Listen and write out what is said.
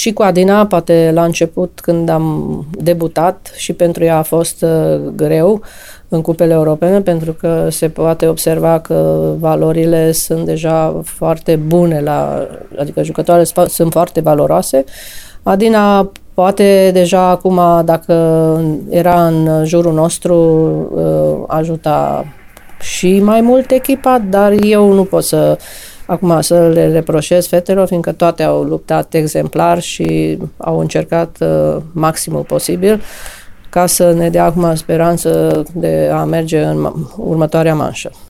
Și cu Adina, poate la început când am debutat și pentru ea a fost greu în cupele europene, pentru că se poate observa că valorile sunt deja foarte bune, adică jucătoarele sunt foarte valoroase. Adina poate deja acum, dacă era în jurul nostru, ajuta și mai mult echipa, dar eu nu pot acum să le reproșez fetelor, fiindcă toate au luptat exemplar și au încercat maximul posibil ca să ne dea acum speranță de a merge în următoarea manșă.